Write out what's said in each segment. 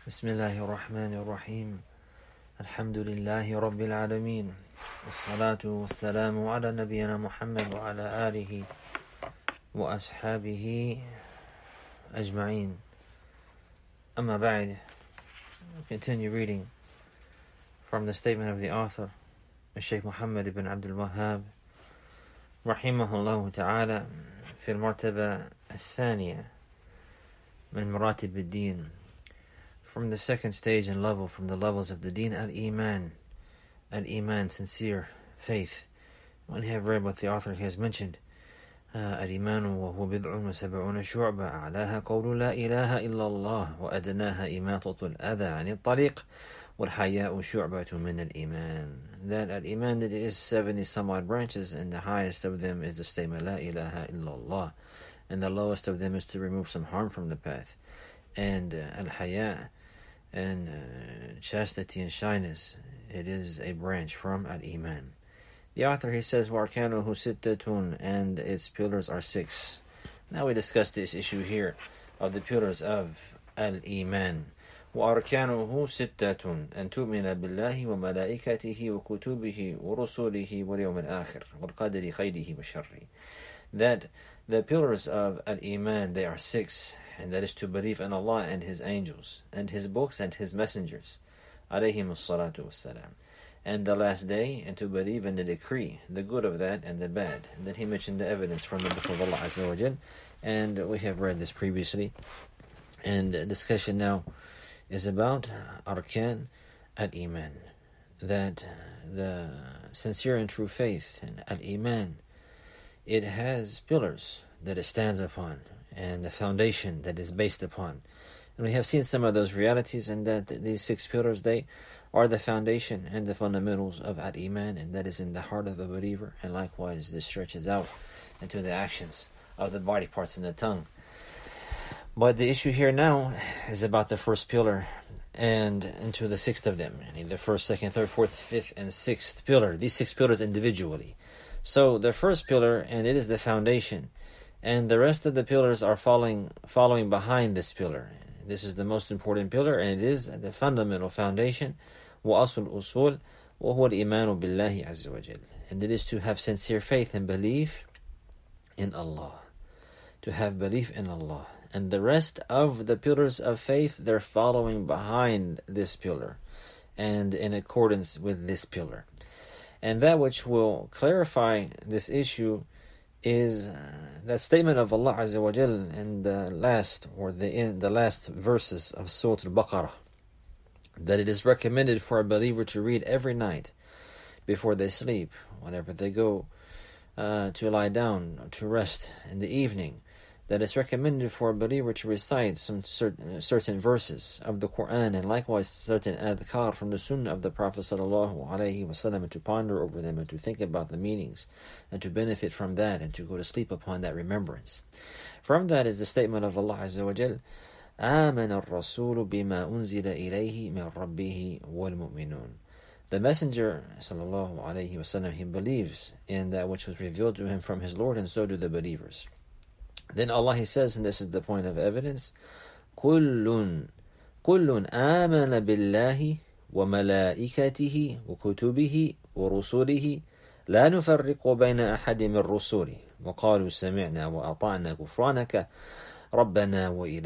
بسم الله الرحمن الرحيم الحمد لله رب العالمين والصلاة والسلام على نبينا محمد وعلى آله وأصحابه أجمعين. أما بعد, continue reading from the statement of the author, Shaykh Muhammad ibn Abdul Wahhab رحمه الله تعالى في المرتبة الثانية من مراتب الدين, from the second stage and level from the levels of the deen, al-iman, sincere faith. When you have read what the author has mentioned, الإيمان وهو بضع وسبعون شعبة أعلاها قول لا إله إلا الله وأدناها إماطة الأذى عن الطريق والحياء شعبة من الإيمان. That al-iman, that is 70 some odd branches, and the highest of them is the statement La ilaha illallah, and the lowest of them is to remove some harm from the path. And al-haya, and chastity and shyness, it is a branch from al-iman. The author, he says, وَأَرْكَانُهُ سِتَّةٌ, and its pillars are 6. Now we discuss this issue here of the pillars of al-iman. وَأَرْكَانُهُ سِتَّةٌ أَن تُؤْمِنَ بِاللَّهِ وَمَلَائِكَتِهِ وَكُتُبِهِ وَرُسُلِهِ وَالْيَوْمِ الْآخِرِ وَالْقَدْرِ خَيْرِهِ وَشَرِّهِ. That the pillars of al-iman, they are 6, and that is to believe in Allah and His angels and His books and His messengers, alayhim as-salatu was-salam, and the last day, and to believe in the decree, the good of that and the bad. And then he mentioned the evidence from the book of Allah Azza wa Jal, and we have read this previously. And the discussion now is about arkan al-iman, that the sincere and true faith and al-iman, it has pillars that it stands upon and the foundation that is based upon. And we have seen some of those realities, and that these 6 pillars, they are the foundation and the fundamentals of al-iman, and that is in the heart of a believer. And likewise, this stretches out into the actions of the body parts and the tongue. But the issue here now is about the first pillar and into the 6th of them. I mean, the 1st, 2nd, 3rd, 4th, 5th, and 6th pillar. These 6 pillars individually. So the first pillar, and it is the foundation, and the rest of the pillars are following behind this pillar. This is the most important pillar, and it is the fundamental foundation. وَأَصُلُ الْأُصُولِ وَهُوَ الْإِيمَانُ بِاللَّهِ عَزَّ وَجَلَّ. And it is to have sincere faith and belief in Allah. To have belief in Allah. And the rest of the pillars of faith, they're following behind this pillar and in accordance with this pillar. And that which will clarify this issue is that statement of Allah Azza wa Jal in the last verses of Surah Al-Baqarah, that it is recommended for a believer to read every night before they sleep, whenever they go to lie down, to rest in the evening, that it's recommended for a believer to recite some certain verses of the Quran, and likewise certain adhkar from the Sunnah of the Prophet ﷺ, and to ponder over them and to think about the meanings and to benefit from that and to go to sleep upon that remembrance. From that is the statement of Allah Azza wa Jal, آمن الرسول بما أنزل إليه من ربه والمؤمنون. The Messenger ﷺ, he believes in that which was revealed to him from his Lord, and so do the believers. Then Allah, he says, and this is the point of evidence, كُلٌّ آمَنَ بِاللَّهِ وَمَلَائِكَتِهِ وَكُتُبِهِ وَرُسُلِهِ لَا نُفَرِّقُ بَيْنَ أَحَدٍ مِّن رُّسُلِهِ وَقَالُوا سَمِعْنَا وَأَطَعْنَا غُفْرَانَكَ رَبَّنَا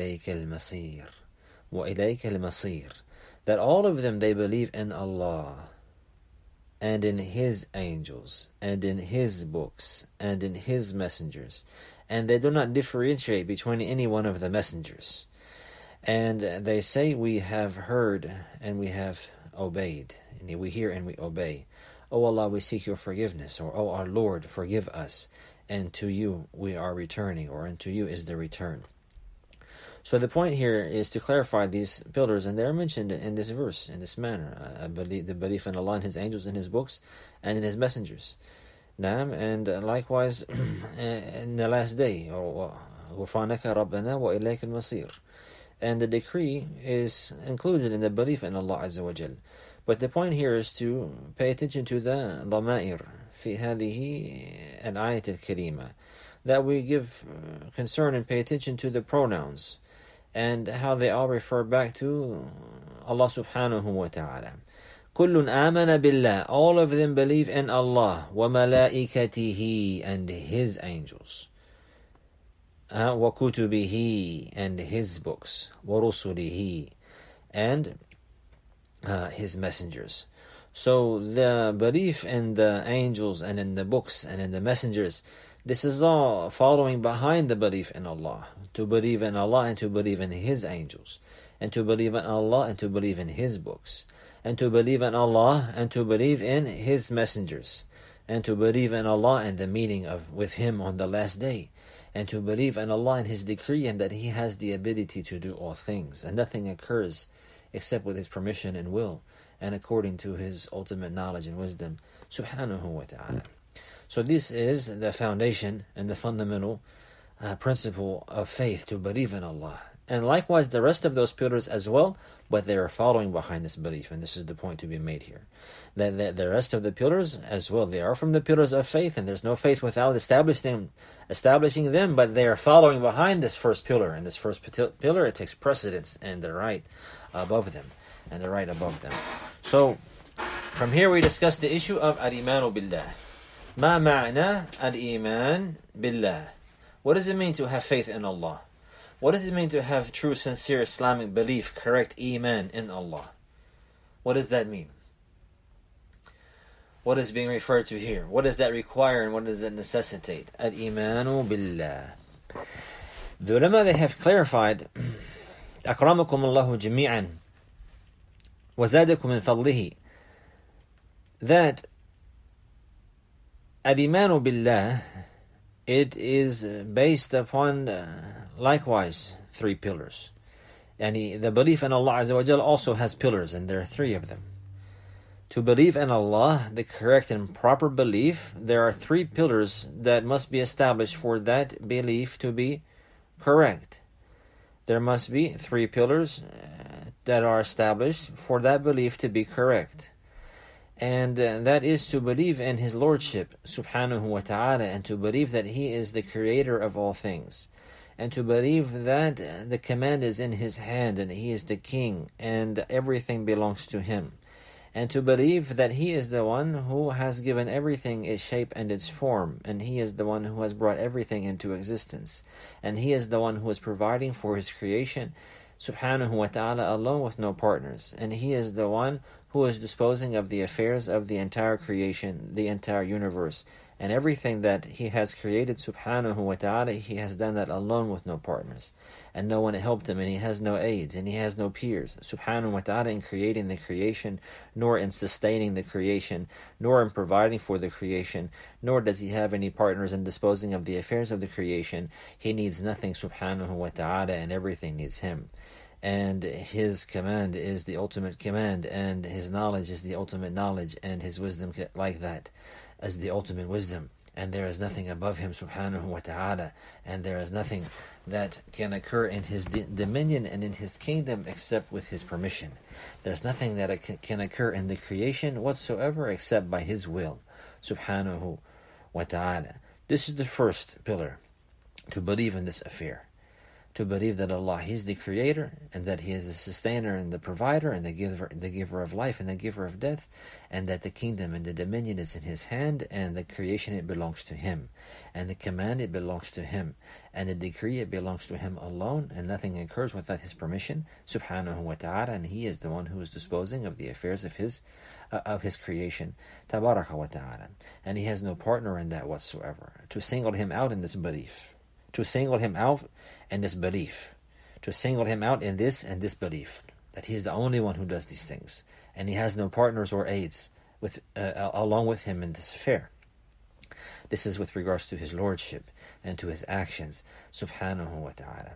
وَإِلَيْكَ الْمَصِيرُ. That all of them, they believe in Allah and in His angels and in His books and in His messengers, and they do not differentiate between any one of the messengers. And they say, we have heard and we have obeyed. And we hear and we obey. O Allah, we seek your forgiveness. Or, O our Lord, forgive us. And to you we are returning, or unto you is the return. So the point here is to clarify these pillars, and they are mentioned in this verse, in this manner. The belief in Allah and His angels and His books and in His messengers. And likewise in the last day, غُفْرَانَكَ رَبَّنَا وَإِلَيْكَ الْمَصِيرُ. And the decree is included in the belief in Allah Azza wa Jal. But the point here is to pay attention to the ضمائر في هذه الآية الكريمة, that we give concern and pay attention to the pronouns and how they all refer back to Allah subhanahu wa ta'ala. كُلٌّ آمَنَ بِاللَّهِ, all of them believe in Allah, وَمَلَائِكَتِهِ, and His angels, وَكُتُبِهِ, and His books, وَرُسُلِهِ, and His messengers. So the belief in the angels and in the books and in the messengers, this is all following behind the belief in Allah. To believe in Allah and to believe in His angels, and to believe in Allah and to believe in His books, and to believe in Allah and to believe in His messengers, and to believe in Allah and the meeting with Him on the last day, and to believe in Allah and His decree, and that He has the ability to do all things, and nothing occurs except with His permission and will, and according to His ultimate knowledge and wisdom, subhanahu wa ta'ala. So this is the foundation and the fundamental principle of faith, to believe in Allah. And likewise the rest of those pillars as well, but they are following behind this belief, and this is the point to be made here. That the rest of the pillars as well, they are from the pillars of faith, and there's no faith without establishing them, but they are following behind this first pillar, and this first pillar, it takes precedence and the right above them, and the right above them. So from here we discuss the issue of al-imanu billah. Ma ma'na al-iman billah? What does it mean to have faith in Allah? What does it mean to have true, sincere Islamic belief, correct iman in Allah? What does that mean? What is being referred to here? What does that require and what does that necessitate? Al-imanu billah. The ulama, they have clarified, أَكْرَمَكُمُ اللَّهُ جَمِيعًا وَزَادَكُم مِّن فَضْلِهِ, that al-imanu billah, it is based upon likewise three pillars. And the belief in Allah Azza wa Jal also has pillars, and there are three of them. To believe in Allah, the correct and proper belief, there are three pillars that must be established for that belief to be correct. There must be three pillars that are established for that belief to be correct. And that is to believe in His Lordship, subhanahu wa ta'ala, and to believe that He is the creator of all things, and to believe that the command is in His hand, and He is the king, and everything belongs to Him, and to believe that He is the one who has given everything its shape and its form, and He is the one who has brought everything into existence, and He is the one who is providing for His creation, subhanahu wa ta'ala, alone with no partners, and He is the one who is disposing of the affairs of the entire creation, the entire universe, and everything that He has created, subhanahu wa ta'ala, He has done that alone with no partners, and no one helped Him, and He has no aids, and He has no peers, subhanahu wa ta'ala, in creating the creation, nor in sustaining the creation, nor in providing for the creation, nor does He have any partners in disposing of the affairs of the creation. He needs nothing, subhanahu wa ta'ala, and everything needs Him. And His command is the ultimate command, and His knowledge is the ultimate knowledge, and His wisdom like that as the ultimate wisdom. And there is nothing above Him, subhanahu wa ta'ala, and there is nothing that can occur in His dominion and in His kingdom except with His permission. There's nothing that can occur in the creation whatsoever except by His will, subhanahu wa ta'ala. This is the first pillar, to believe in this affair. To believe that Allah, He is the creator, and that He is the sustainer and the provider and the giver of life and the giver of death, and that the kingdom and the dominion is in His hand, and the creation, it belongs to Him, and the command, it belongs to Him, and the decree, it belongs to Him alone, and nothing occurs without His permission, subhanahu wa ta'ala, and He is the one who is disposing of the affairs of His creation, tabaraka wa ta'ala, and He has no partner in that whatsoever. To single Him out in this belief, to single Him out in this belief, to single Him out in this and this belief, that He is the only one who does these things, and He has no partners or aids along with Him in this affair. This is with regards to His Lordship and to His actions, subhanahu wa ta'ala.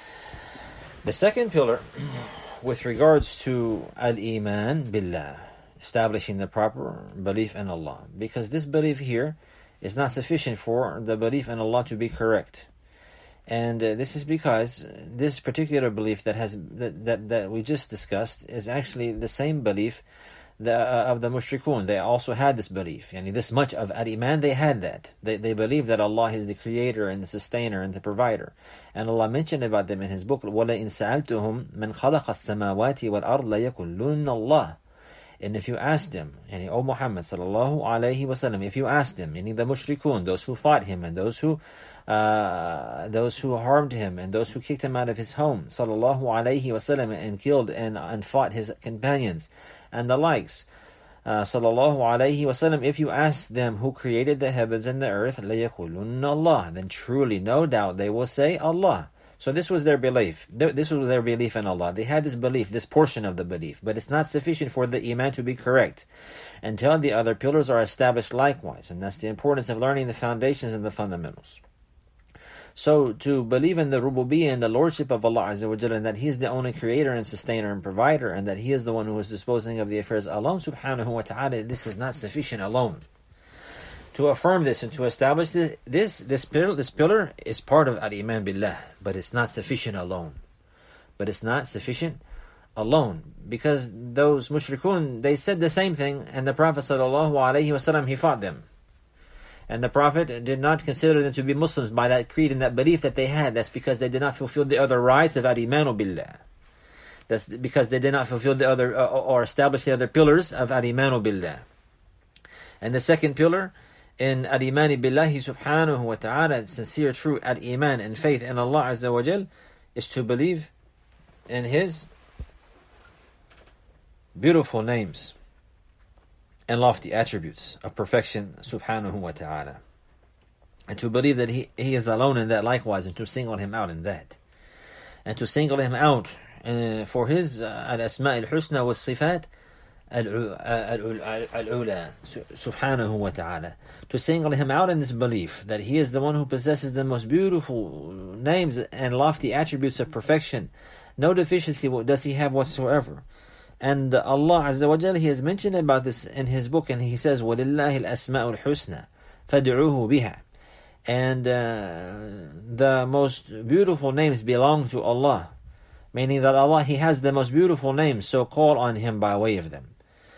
The second pillar, with regards to al-iman billah, establishing the proper belief in Allah, because this belief here is not sufficient for the belief in Allah to be correct. And this is because this particular belief that we just discussed is actually the same belief of the mushrikun, they also had this belief. This much of al-iman, they had that. They believe that Allah is the creator and the sustainer and the provider. And Allah mentioned about them in His book, وَلَئِنْ سَأَلْتُهُمْ مَنْ خَلَقَ السَّمَاوَاتِ وَالْأَرْضِ لَيَقُولُنَّ اللَّهِ. And if you ask them, O Muhammad sallallahu alayhi wasallam, if you ask them, meaning the mushrikun, those who fought him and those who harmed him and those who kicked him out of his home, sallallahu alayhi wasallam, and killed and fought his companions and the likes, sallallahu alayhi wasallam, if you ask them who created the heavens and the earth, لَيَقُولُنَّ Allah, then truly, no doubt, they will say Allah. So this was their belief. This was their belief in Allah. They had this belief, this portion of the belief, but it's not sufficient for the iman to be correct until the other pillars are established likewise. And that's the importance of learning the foundations and the fundamentals. So to believe in the rububiyyah and the lordship of Allah Azza wa Jalla, and that He is the only creator and sustainer and provider, and that He is the one who is disposing of the affairs alone, subhanahu wa ta'ala, this is not sufficient alone. To affirm this and to establish this pillar is part of al-iman billah, but it's not sufficient alone. Because those mushrikun, they said the same thing, and the Prophet sallallahu alaihi wasallam, he fought them. And the Prophet did not consider them to be Muslims by that creed and that belief that they had. That's because they did not fulfill the other rights of al-iman billah. That's because they did not fulfill the other or establish the other pillars of al-iman billah. And the second pillar in al-iman billahi subhanahu wa ta'ala, sincere true al-iman and faith in Allah Azza wa Jal, is to believe in His beautiful names and lofty attributes of perfection subhanahu wa ta'ala, and to believe that He is alone in that likewise, and to single Him out in that, and to single Him out for His al-asma' al-husna wa sifat al-ula subhanahu wa ta'ala, to single Him out in this belief that He is the one who possesses the most beautiful names and lofty attributes of perfection. No deficiency does He have whatsoever. And Allah Azza wa Jalla, He has mentioned about this in His book, and He says, وَلِلَّهِ الْأَسْمَاءُ الْحُسْنَى فَادْعُوهُ بِهَا. And the most beautiful names belong to Allah, meaning that Allah, He has the most beautiful names, so call on Him by way of them.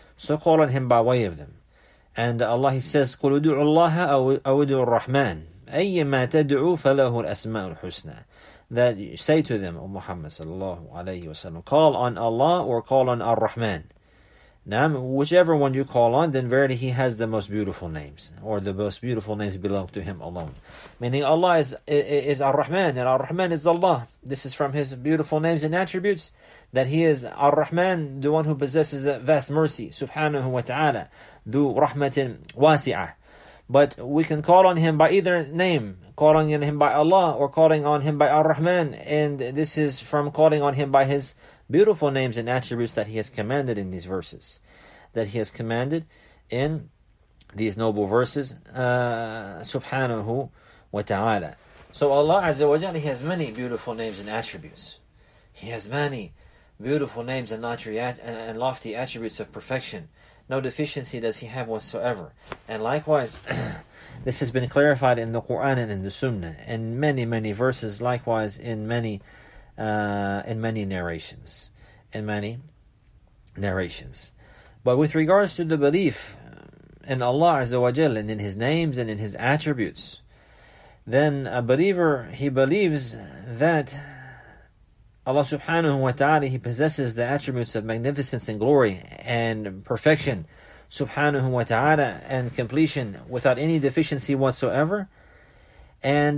And Allah, He says, قُلُ ادْعُوا اللَّهَ أَوْ ادْعُوا الرَّحْمَنَ أَيَّمَا تَدْعُوا فَلَهُ الْأَسْمَاءُ الْحُسْنَى. That you say to them, O Muhammad sallallahu alayhi wasallam, call on Allah or call on Ar-Rahman. Now, whichever one you call on, then verily He has the most beautiful names, or the most beautiful names belong to Him alone. Meaning Allah is Ar-Rahman, and Ar-Rahman is Allah. This is from His beautiful names and attributes, that He is Ar-Rahman, the one who possesses a vast mercy, subhanahu wa ta'ala, dhu rahmatin wasi'ah. But we can call on Him by either name, calling on Him by Allah or calling on Him by Ar-Rahman, and this is from calling on Him by His beautiful names and attributes that He has commanded in these verses, that He has commanded in these noble verses, subhanahu wa ta'ala. So Allah Azza wa Jalla, He has many beautiful names and attributes. He has many beautiful names and lofty attributes of perfection. No deficiency does He have whatsoever. And likewise, this has been clarified in the Quran and in the Sunnah, and many, many verses, likewise in many narrations. But with regards to the belief in Allah Azza wa Jal, and in His names and in His attributes, then a believer, he believes that Allah subhanahu wa ta'ala, He possesses the attributes of magnificence and glory and perfection, subhanahu wa ta'ala, and completion without any deficiency whatsoever. And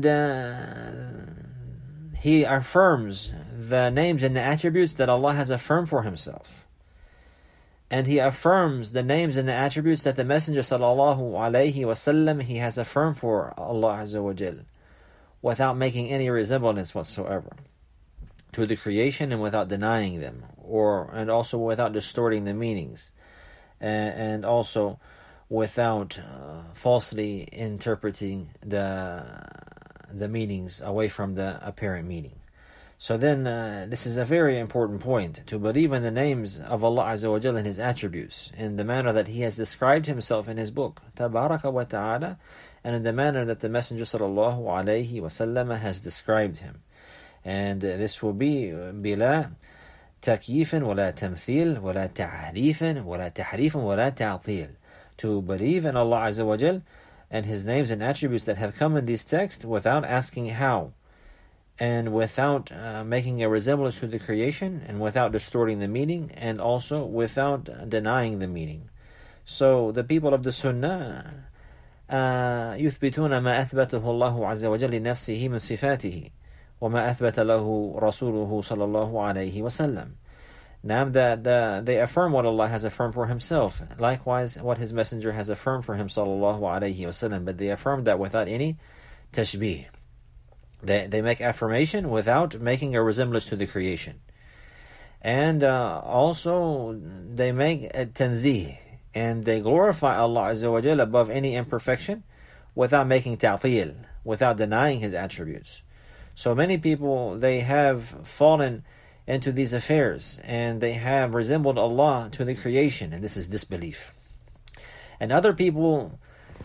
he affirms the names and the attributes that Allah has affirmed for Himself. And he affirms the names and the attributes that the Messenger sallallahu alayhi wasallam, he has affirmed for Allah Azza wa Jal, without making any resemblance whatsoever to the creation, and without denying them, and also without distorting the meanings, and also without falsely interpreting the meanings away from the apparent meaning. So then, this is a very important point, to believe in the names of Allah Azza wa Jalla and His attributes in the manner that He has described Himself in His book, Tabaraka wa Ta'ala, and in the manner that the Messenger sallallahu alayhi wasallam has described Him. And this will be bila تكييف ولا تمثيل ولا تحريف ولا تحريف ولا تعطيل. To believe in Allah Azza wa Jal and His names and attributes that have come in these texts without asking how, and without making a resemblance to the creation, and without distorting the meaning, and also without denying the meaning. So the people of the Sunnah يثبتون ما أثبته الله عز وجل لنفسه من صفاته وما أثبت له رسوله صلى الله عليه وسلم. Now that they affirm what Allah has affirmed for Himself, likewise what His Messenger has affirmed for Him sallallahu alaihi wasallam, but they affirm that without any tashbih. They make affirmation without making a resemblance to the creation. And also they make a tanzih, and they glorify Allah Azza wa Jalla above any imperfection without making ta'til, without denying His attributes. So many people, they have fallen into these affairs, and they have resembled Allah to the creation, and this is disbelief. And other people,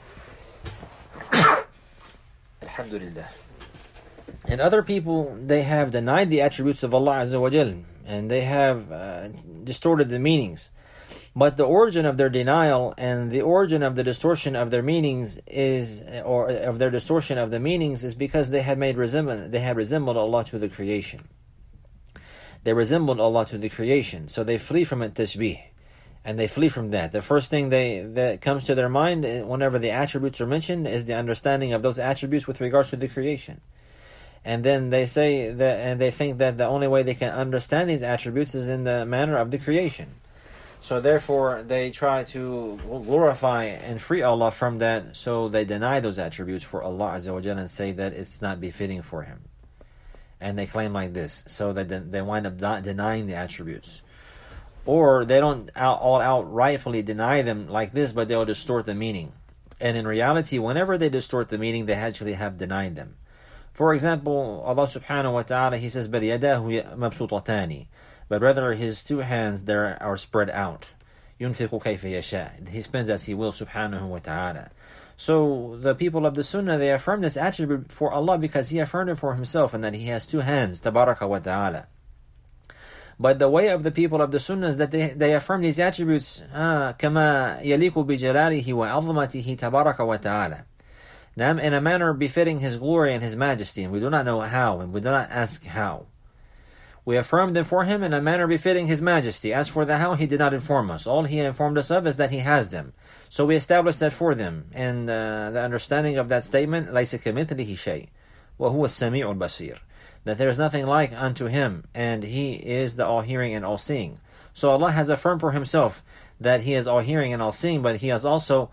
alhamdulillah, and other people, they have denied the attributes of Allah Azza wa Jal, and they have distorted the meanings. But the origin of their denial and the origin of the distortion of their meanings is, or of their distortion of the meanings, is because they had resembled Allah to the creation. They resembled Allah to the creation, so they flee from it tashbih, and they flee from that. The first thing that comes to their mind whenever the attributes are mentioned is the understanding of those attributes with regards to the creation. And then they say that, and they think that the only way they can understand these attributes is in the manner of the creation. So therefore they try to glorify and free Allah from that, so they deny those attributes for Allah Azza wa Jalla and say that it's not befitting for Him. And they claim like this, so that they wind up not denying the attributes. Or they don't all out rightfully deny them like this, but they'll distort the meaning. And in reality, whenever they distort the meaning, they actually have denied them. For example, Allah subhanahu wa ta'ala, He says, بَلْ يَدَاهُ مَبْسُوطَتَانِ, but rather His two hands there are spread out. يُنْفِقُ كَيْفَ يَشَاء, He spends as He will subhanahu wa ta'ala. So the people of the Sunnah, they affirm this attribute for Allah because He affirmed it for Himself, and that He has two hands, tabaraka wa ta'ala. But the way of the people of the Sunnah is that they affirm these attributes كَمَا يَلِيقُ بِجَلَالِهِ وَعَظْمَتِهِ تَبَارَكَ وَتَعَالَى, in a manner befitting His glory and His majesty, and we do not know how, and we do not ask how. We affirm them for Him in a manner befitting His majesty. As for the how, He did not inform us. All He informed us of is that He has them. So we establish that for them. And the understanding of that statement, لَيْسَ كَمِثْلِهِ شَيْءٍ وَهُوَ السَّمِيعُ الْبَصِيرُ, that there is nothing like unto Him, and He is the all-hearing and all-seeing. So Allah has affirmed for Himself that He is all-hearing and all-seeing, but He has also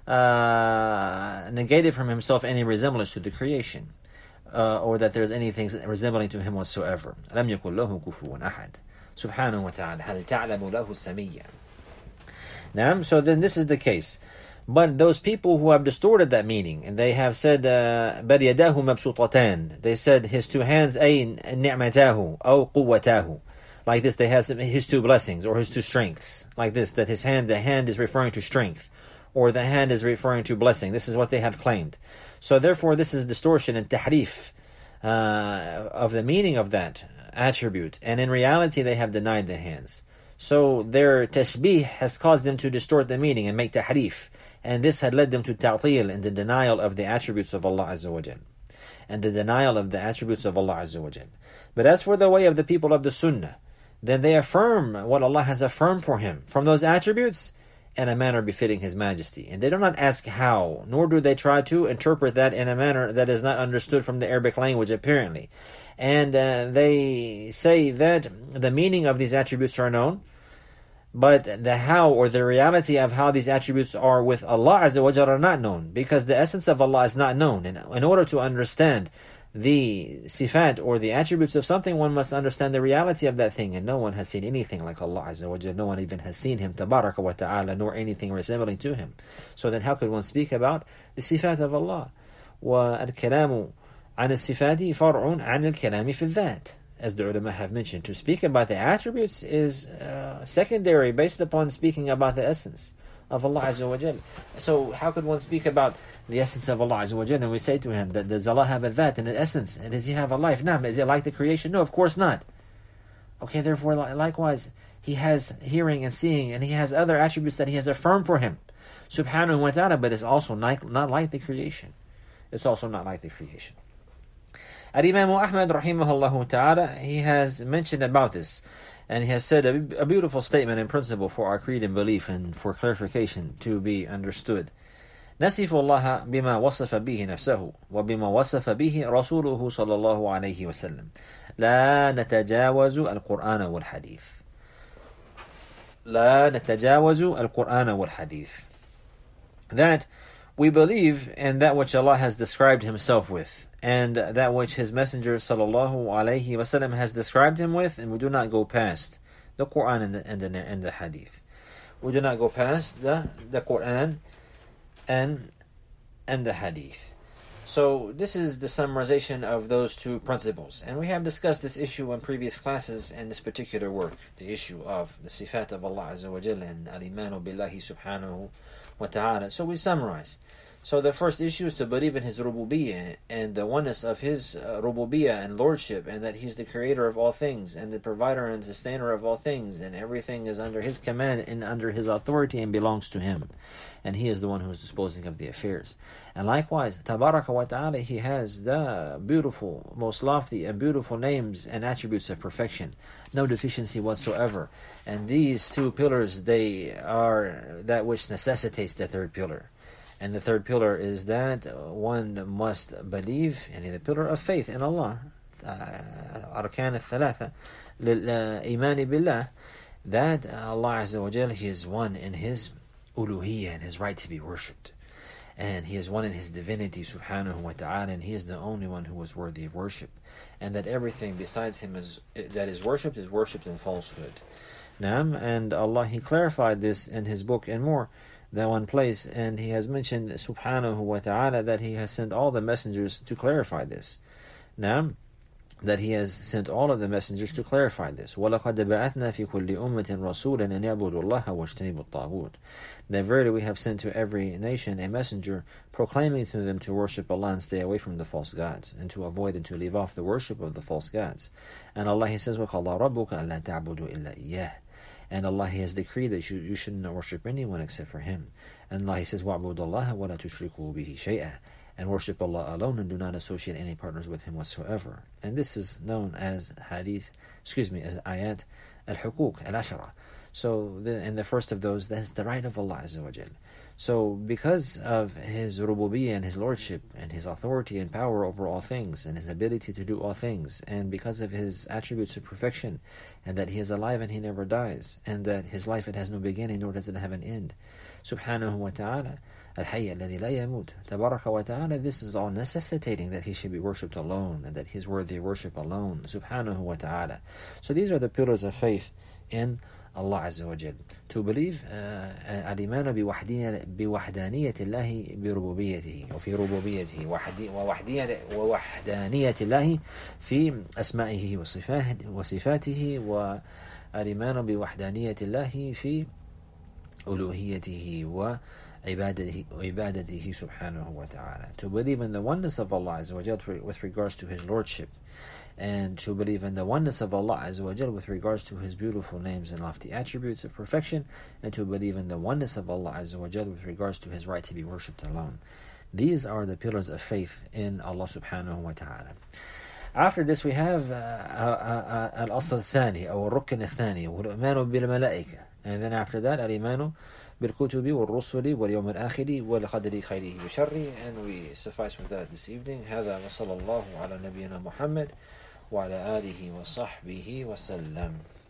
negated from Himself any resemblance to the creation, or that there is anything resembling to Him whatsoever. لم يكن له كفوا أحد سبحانه وتعالى هل تعلم له السمية. Now, so then this is the case. But those people who have distorted that meaning, and they have said بَلْ يَدَاهُ مَبْسُوطَتَانِ, they said His two hands, أي نِعْمَتَاهُ أو قُوَّتَاهُ, like this, they have His two blessings or His two strengths, like this, that His hand, the hand is referring to strength, or the hand is referring to blessing. This is what they have claimed. So therefore this is distortion and tahrif of the meaning of that attribute, and in reality they have denied the hands. So their tashbih has caused them to distort the meaning and make tahrif, and this had led them to ta'til, and the denial of the attributes of Allah Azza wa Jal, and the denial of the attributes of Allah Azza wa Jal. But as for the way of the people of the Sunnah, then they affirm what Allah has affirmed for Him from those attributes in a manner befitting His majesty. And they do not ask how, nor do they try to interpret that in a manner that is not understood from the Arabic language apparently. And they say that the meaning of these attributes are known, but the how, or the reality of how these attributes are with Allah Azza wa Jalla, are not known, because the essence of Allah is not known. And in order to understand the sifat or the attributes of something, one must understand the reality of that thing, and no one has seen anything like Allah Azza wa Jalla. No one even has seen Him tabaraka wa ta'ala, nor anything resembling to Him. So then how could one speak about the sifat of Allah? وَالْكَلَامُ عَنِ الصِّفَاتِ فَرْعٌ عَنِ الْكَلَامِ فِي الذَّاتِ, as the ulama have mentioned. To speak about the attributes is secondary, based upon speaking about the essence of Allah Azza wa Jal. So how could one speak about the essence of Allah Azza wa Jal, and we say to Him that does Allah have a that and an essence, and does He have a life? No. Is it like the creation? No, of course not. Okay, therefore, likewise, he has hearing and seeing, and he has other attributes that he has affirmed for him, subhanahu wa ta'ala, but it's also not like the creation. It's also not like the creation. Al-Imam Ahmad, rahimahullah ta'ala, he has mentioned about this, and he has said a beautiful statement in principle for our creed and belief, and for clarification to be understood. نصف الله بما وصف به نفسه وبما وصف به رسوله صلى الله عليه وسلم لا نتجاوز القرآن والحديث لا نتجاوز القرآن والحديث. That we believe in that which Allah has described Himself with, and that which His Messenger sallallahu alaihi wasallam has described Him with, and we do not go past the Quran and the Hadith. We do not go past the Quran and the Hadith. So this is the summarization of those two principles, and we have discussed this issue in previous classes in this particular work, the issue of the sifat of Allah Azza wa Jalla and al-imanu billahi subhanahu wa ta'ala. So we summarize. So the first issue is to believe in His rububiyyah and the oneness of His rububiyyah and lordship, and that He is the creator of all things and the provider and sustainer of all things, and everything is under His command and under His authority and belongs to Him, and He is the one who is disposing of the affairs. And likewise, tabaraka wa ta'ala, He has the beautiful, most lofty and beautiful names and attributes of perfection, no deficiency whatsoever. And these two pillars, they are that which necessitates the third pillar. And the third pillar is that one must believe, the pillar of faith in Allah, Arkan al-Thalatha, Imani billah, that Allah Azza wa Jal, He is one in His uluhiyyah and His right to be worshipped. And He is one in His divinity, subhanahu wa ta'ala, and He is the only one who is worthy of worship. And that everything besides Him that is worshipped in falsehood. Naam, and Allah, He clarified this in His book and more than one place, and He has mentioned subhanahu wa ta'ala that He has sent all the messengers to clarify this. Now, that He has sent all of the messengers to clarify this. وَلَقَدْ بَعَثْنَا فِي كُلِّ أُمَّةٍ رَسُولًا أَنْ يَعْبُدُوا اللَّهَ وَاجْتَنِبُوا الطَّاغُوتَ. That verily we have sent to every nation a messenger, proclaiming to them to worship Allah and stay away from the false gods, and to avoid and to leave off the worship of the false gods. And Allah, He says, وَقَضَى رَبُّكَ أَلَّا تَعْبُدُوا إِلَّا إِيَّهُ. And Allah, He has decreed that you shouldn't worship anyone except for Him. And Allah, He says, وَعْبُدُوا اللَّهَ وَلَا تُشْرِكُوا بِهِ شَيْئًا. And worship Allah alone and do not associate any partners with Him whatsoever. And this is known as as ayat al-huquq al-ashara. So, in the first of those, that is the right of Allah Azza wa Jal. So, because of His rububiyyah and His lordship and His authority and power over all things and His ability to do all things, and because of His attributes of perfection, and that He is alive and He never dies, and that His life, it has no beginning nor does it have an end, subhanahu wa ta'ala, al-hayy alladhi la yamut, tabaraka wa ta'ala, this is all necessitating that He should be worshipped alone, and that He is worthy of worship alone, subhanahu wa ta'ala. So these are the pillars of faith in Allah Azza wa Jal. To believe al-iman بوحدانية الله بربوبيته وفي ربوبيته ووحدانية الله في أسمائه وصفاته والإيمان بوحدانية الله في ألوهيته وعبادته سبحانه وتعالى. To believe in the oneness of Allah Azza wa Jal with regards to His lordship, and to believe in the oneness of Allah Azza wa Jal with regards to His beautiful names and lofty attributes of perfection, and to believe in the oneness of Allah Azza wa Jal with regards to His right to be worshipped alone. These are the pillars of faith in Allah subhanahu wa ta'ala. After this we have al-asl al-thani, or al-rukn al-thani, wal-imanu bil-malaika. And then after that, al-imanu bil-kutubi wal-rusuli wal-yawm al-akhiri wal-qadri khayrihi wa sharri. And we suffice with that this evening. هذا وصلى الله على نبينا محمد وعلى آله وصحبه وسلم.